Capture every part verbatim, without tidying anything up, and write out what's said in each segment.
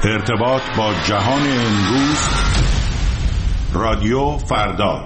ارتباط با جهان امروز، رادیو فردا.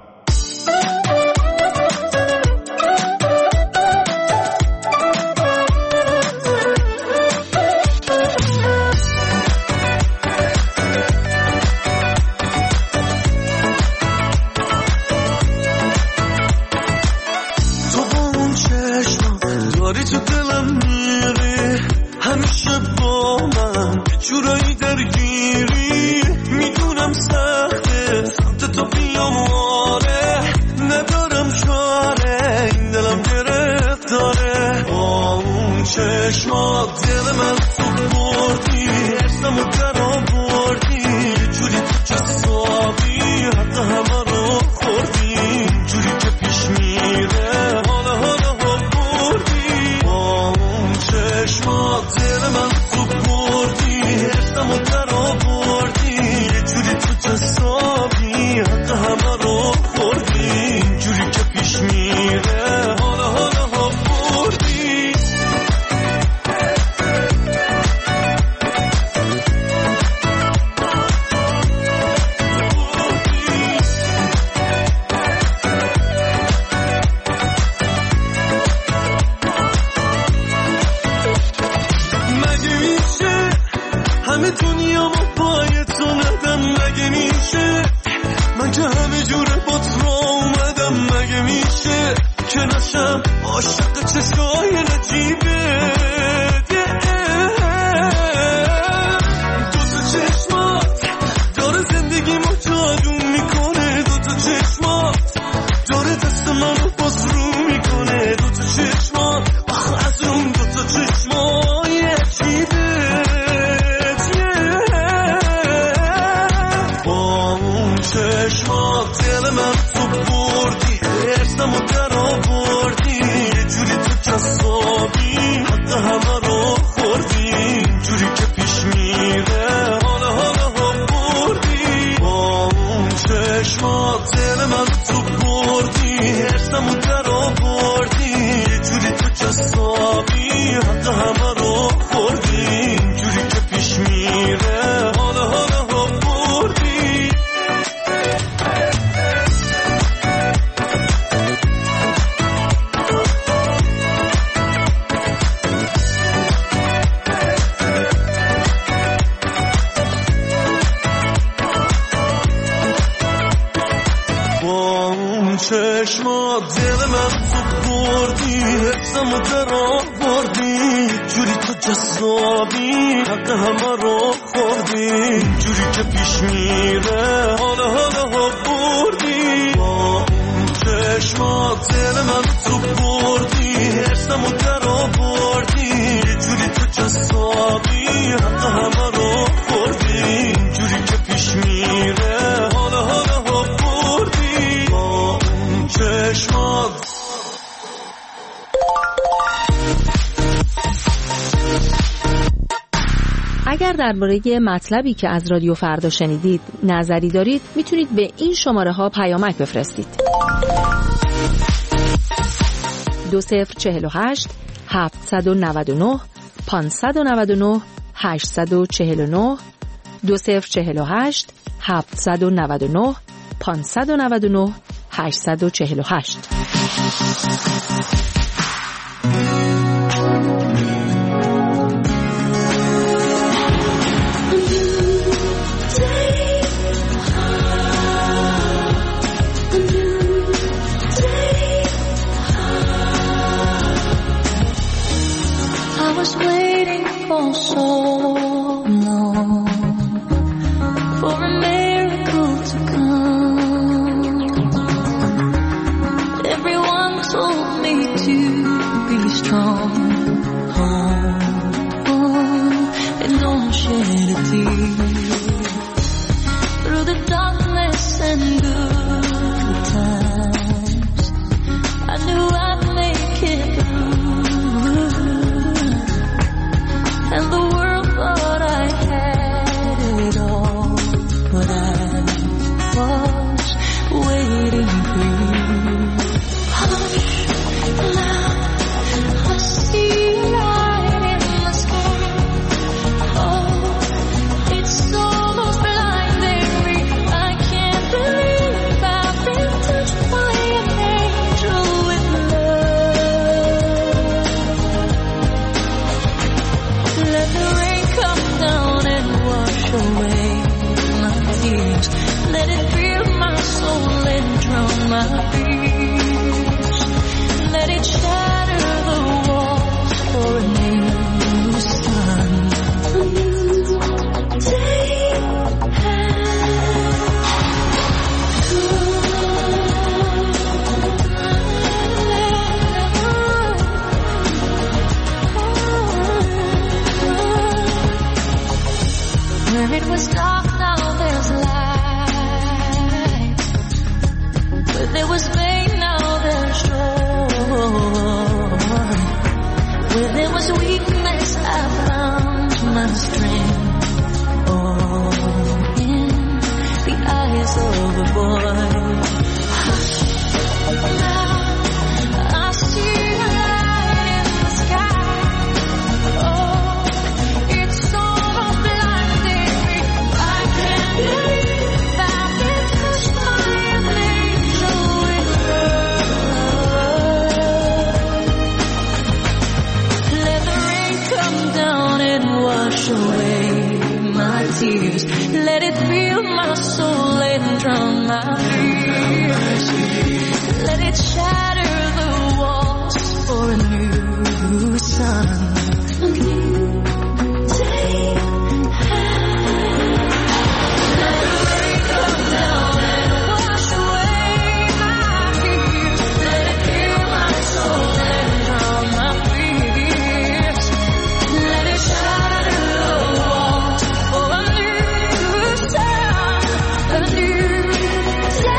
اگر درباره مطلبی که از رادیو فردا شنیدید نظری دارید، میتونید به این شماره ها پیامک بفرستید. دو صفر چهل و هشت هفتصد و نود و نه پانصد و نود و نه هشتصد و چهل و نه دو صفر چهل و هشت هفتصد و نود و نه پانصد و نود و نه هشتصد و چهل و هشت. Let it fill my soul and drown my fears. Let it shatter the walls for a new sun. A new day. Where it was dark, now there's light. Where there was pain, now there's joy. Where there was weakness, I found my strength. Oh, in the eyes of a boy. Hush, now I see a light in the sky. Oh, it's so blinding. I can't believe that it touched my angel with love. Let the rain come down and wash away my tears. Let it fill my soul and drown my fears. Let it shatter the walls for a new sun. A new day. Let the rain come down and wash away my fears. Let it fill my soul and drown my fears. Let it shatter the walls for a new sun. A new day.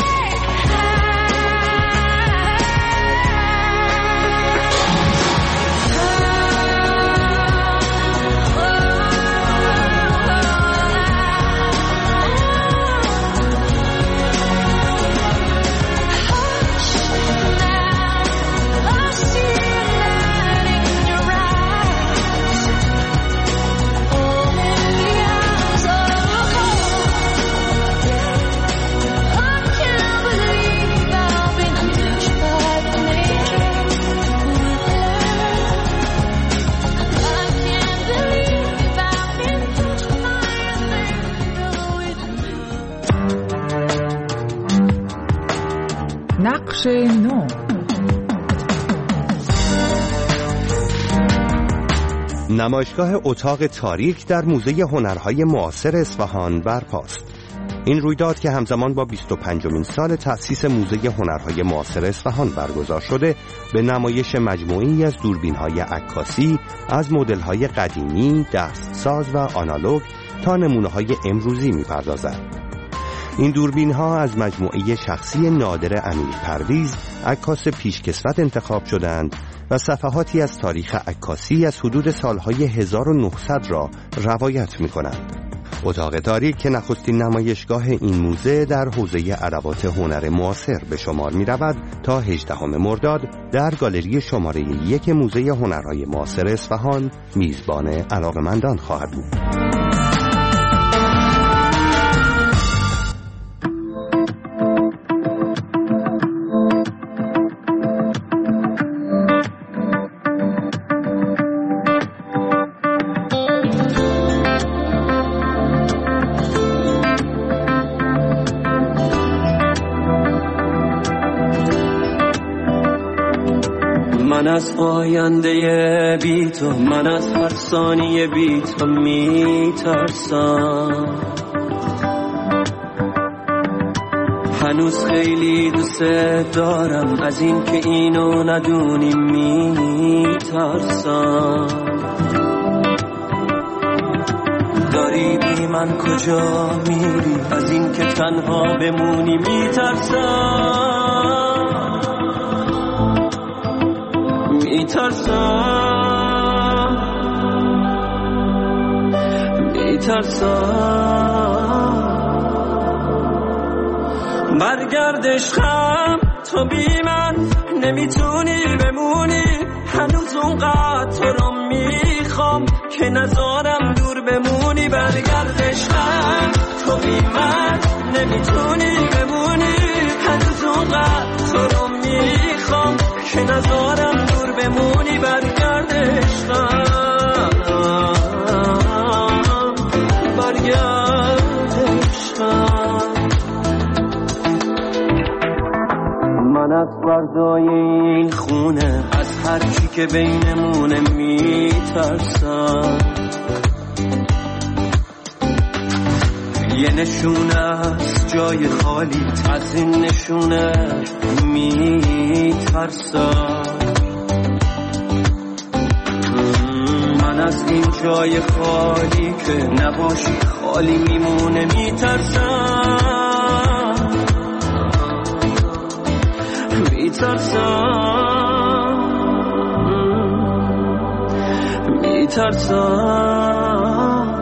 نقش نو. نمایشگاه اتاق تاریک در موزه هنرهای معاصر اصفهان برپاست. این رویداد که همزمان با بیست و پنجمین سال تأسیس موزه هنرهای معاصر اصفهان برگزار شده، به نمایش مجموعی از دوربین‌های عکاسی از مدل‌های قدیمی، دستساز و آنالوگ تا نمونه‌های امروزی می‌پردازد. این دوربین ها از مجموعه شخصی نادر امیر پرویز، عکاس پیشکسوت انتخاب شدند و صفحاتی از تاریخ عکاسی از حدود سالهای هزار و نهصد را روایت می کنند. اتاق تاریک که نخستین نمایشگاه این موزه در حوزه ادوات هنر معاصر به شمار می رود، تا هجدهم مرداد در گالری شماره یک موزه هنرهای معاصر اصفهان میزبان علاقه‌مندان خواهد بود. من از آینده بی تو، من از هر ثانیه بی تو می ترسم. هنوز خیلی دوست دارم، از این که اینو ندونی می ترسم. داری بی من کجا میری، از این که تنها بمونی می ترسم. میترسم میترسم برگرد عشقم، تو بی من نمیتونی بمونی. هنوز اونقدر تو رو میخوام که نذارم دور بمونی. برگرد عشقم، تو بی من نمیتونی بمونی. هنوز اونقدر تو رو میخوام که نذارم دور بمونی. برگرد عشقم، برگرد عشقم. مردای این خونه از هر چی که بینمونه میترسم. یه نشونه از جای خالی، از این نشونه میترسم. من از این جای خالی که نباشی خالی میمونه میترسم، میترسم، میترسم.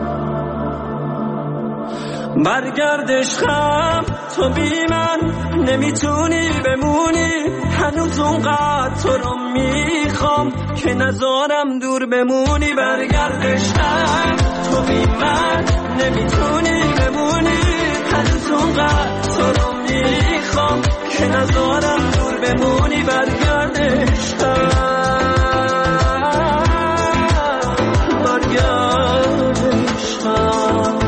برگردش خم تو بی من نمیتونی بمونی، هنوز اونقدر تو رو میخوام که نذارم دور بمونی. برگردش خم تو بی من نمیتونی بمونی، هنوز اونقدر تو رو میخوام که نذارم دور بمونی. برگردش خم، برگردش خم.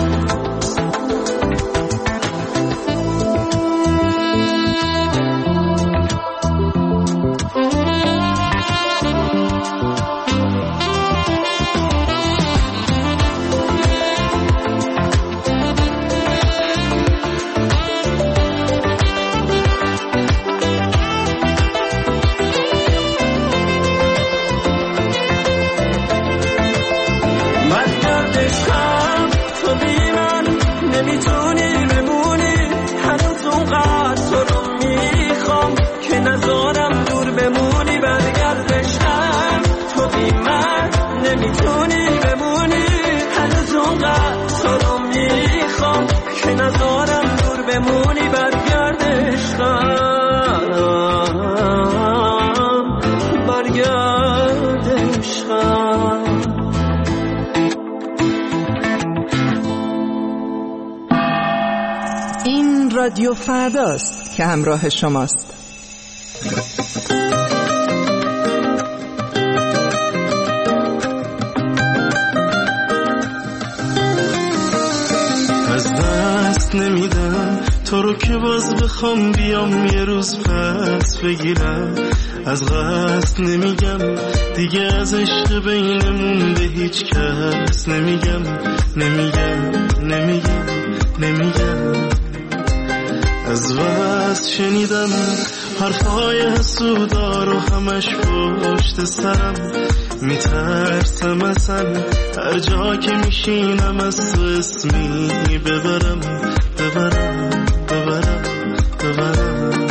این رادیو فرداست که همراه شماست. از دست نمیدم تو رو که باز بخوام بیام یه روز پس بگیرم، از قصد نمیگم دیگه از عشق بینمون به هیچ کس نمیگم، نمیگم، نمیگم، نمیگم. از وقت شنیدم حرفای حسودار و همش پشت سرم، میترسم اصلا هر جا که میشینم از تو اسمی ببرم، ببرم، ببرم، ببرم.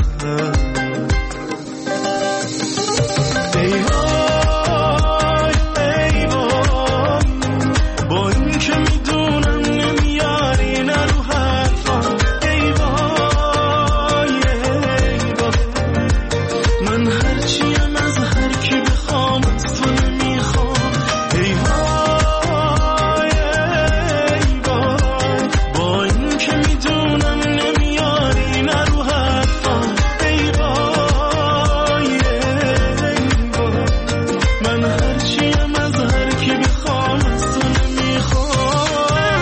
ای وای، ای وای، با این که میدونم نمیاری نرو حرفم. ای وای، ای وای، من هرچیم از هر کی بخوام از تو نمیخوام. ای وای، ای وای، با این که میدونم نمیاری نرو حرفم. ای وای، ای وای، من هرچیم از هر کی بخوام از تو نمیخوام.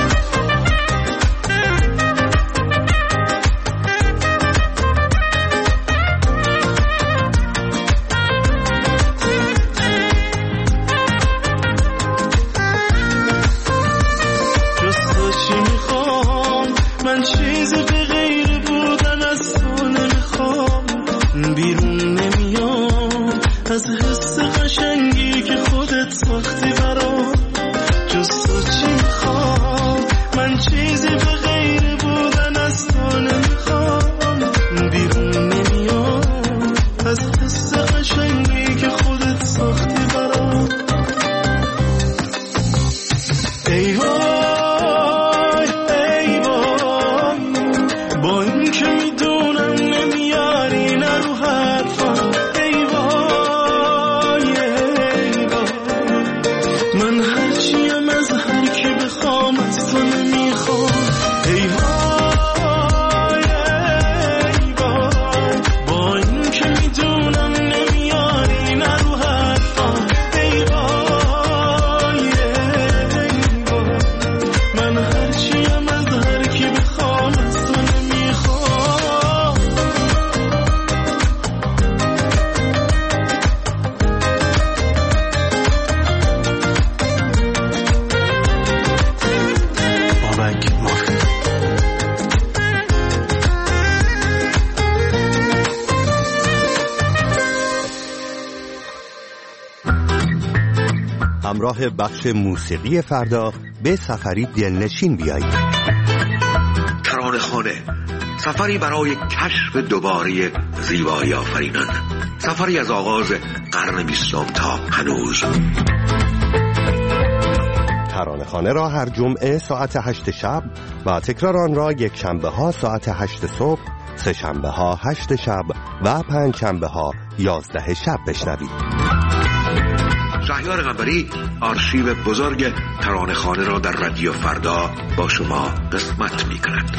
جز تو چی میخوام؟ من چیزی به غیر بودن از تو نمیخوام. بیرون نمیام از حس قشنگی که خودت ساختی برام. جز تو چی میخوام؟ من چیزی به غیر بودن از تو نمیخوام. بیرون نمیام از حس قشنگی که خودت ساختی برام. ای وای، ای وای، همراه بخش موسیقی فردا به سفری دلنشین بیایید. ترانه‌خانه، سفری برای کشف دوباره زیبایی آفرینان، سفری از آغاز قرن بیستم تا هنوز. ترانه‌خانه را هر جمعه ساعت هشت شب و تکرار آن را یک شنبه ها ساعت هشت صبح، سه شنبه ها هشت شب و پنج شنبه ها یازده شب بشنوید. شهریار قنبری آرشیو بزرگ ترانه‌خانه را در رادیو فردا با شما قسمت می کند.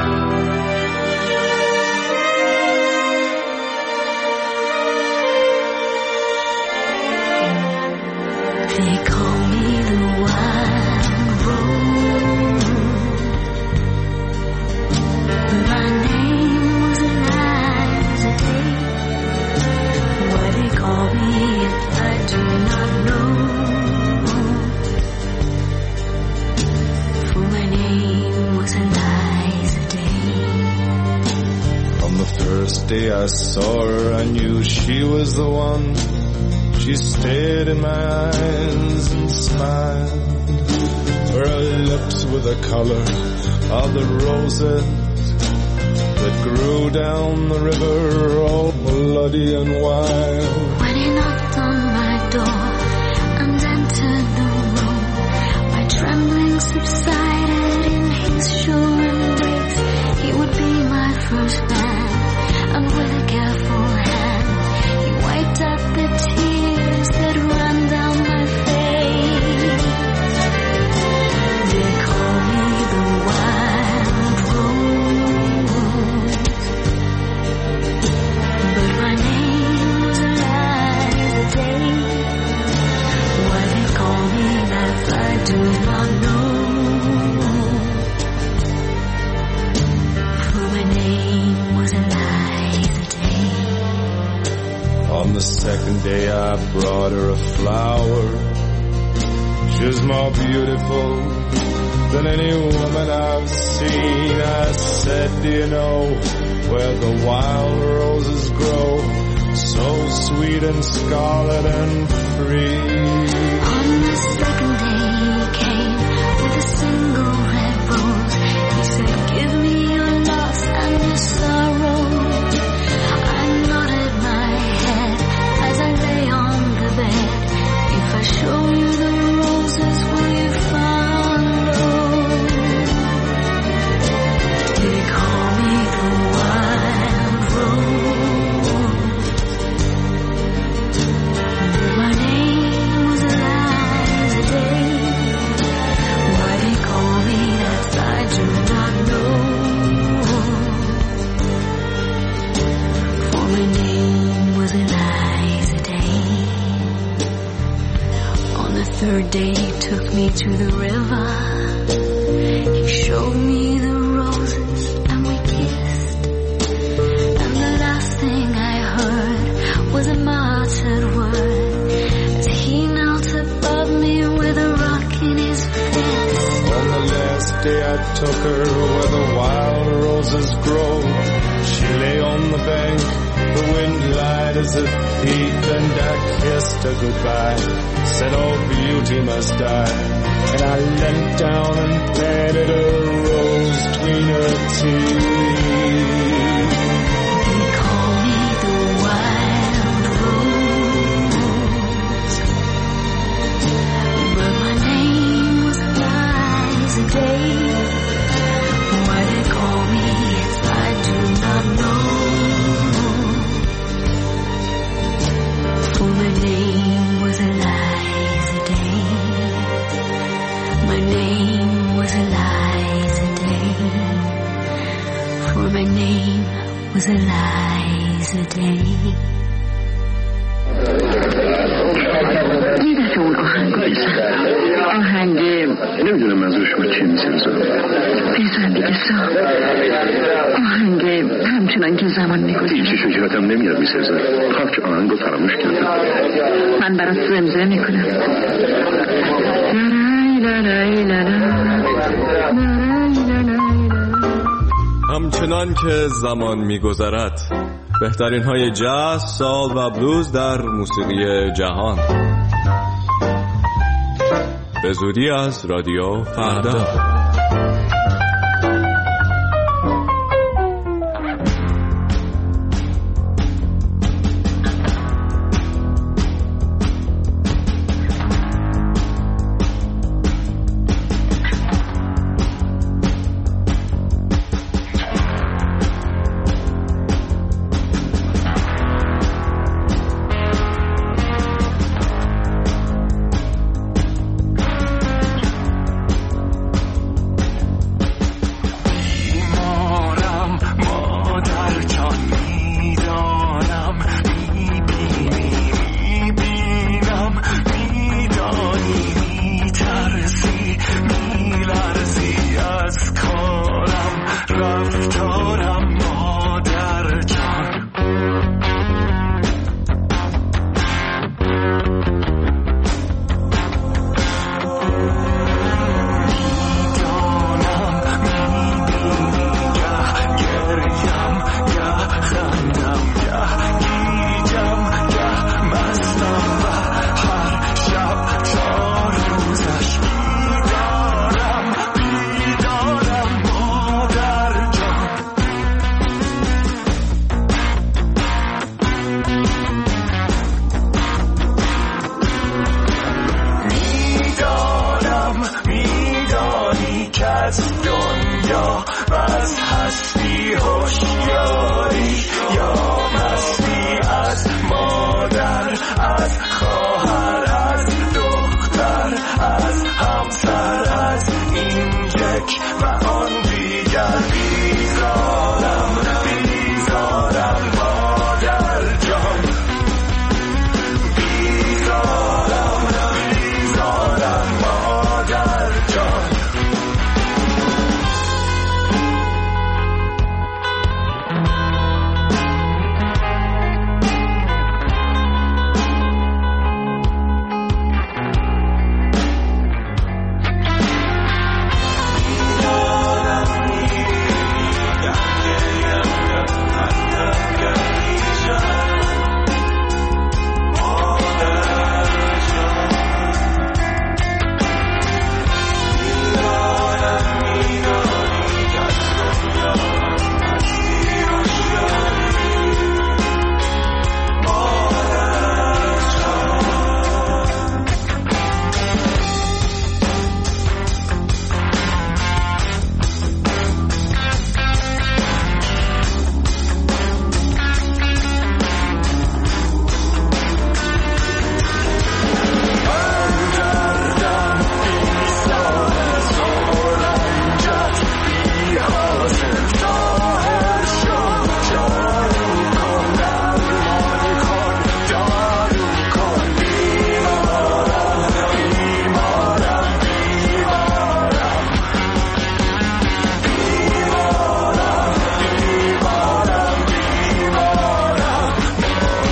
Day I saw her, I knew she was the one. She stared in my eyes and smiled. Her lips were the color of the roses that grew down the river, all bloody and wild. When he knocked on my door and entered the room, my trembling subsided in his sure embrace. He would be my first man. And with a careful hand, he wiped up the tears that ran down my face. They call me the wild rose, but my name was Eliza Day. Why they call me that I do not know, for my name was Eliza. On the second day I brought her a flower. She was more beautiful than any woman I've seen. I said, do you know where the wild roses grow, so sweet and scarlet and free? On the second day he came with a single red rose. He said, give me your loss and your sorrow. I nodded my head as I lay on the bed. If I show you the roses, will you follow? They call me the wild rose, but my name was Eliza Day. Why they call me that I do not know, for my name was Eliza Day. On the third day he took me to the river. He showed me the roses and we kissed. And the last thing I heard was a muttered word as he knelt above me with a rock in his fist. On the last day I took her where the wild roses grow. She lay on the bank, the wind lied as a thief, and I kissed her goodbye, said all beauty must die. And I leant down and planted a rose between her teeth. They call me the wild rose, but my name was Eliza Day. Why they call me if I do not know, for my name was Eliza Day. My name was Eliza Day, for my name was Eliza Day. یه دفعه اون آهنگ بزن. آهنگ نمیدونم منظور شما چی میسازم. بزن دیگه سا. آهنگ همچنان که زمان میگذره. هیچی شجاعتم نمیاد میسازم. خاک آهنگ رو فراموش کردم. من برات زمزمه میکنم. همچنان که زمان میگذرد، بهترین های جاز، سال و بلوز در موسیقی جهان. به زودی از رادیو فردا.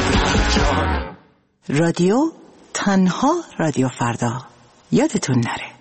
رادیو تنها رادیو فردا. یادتون نره.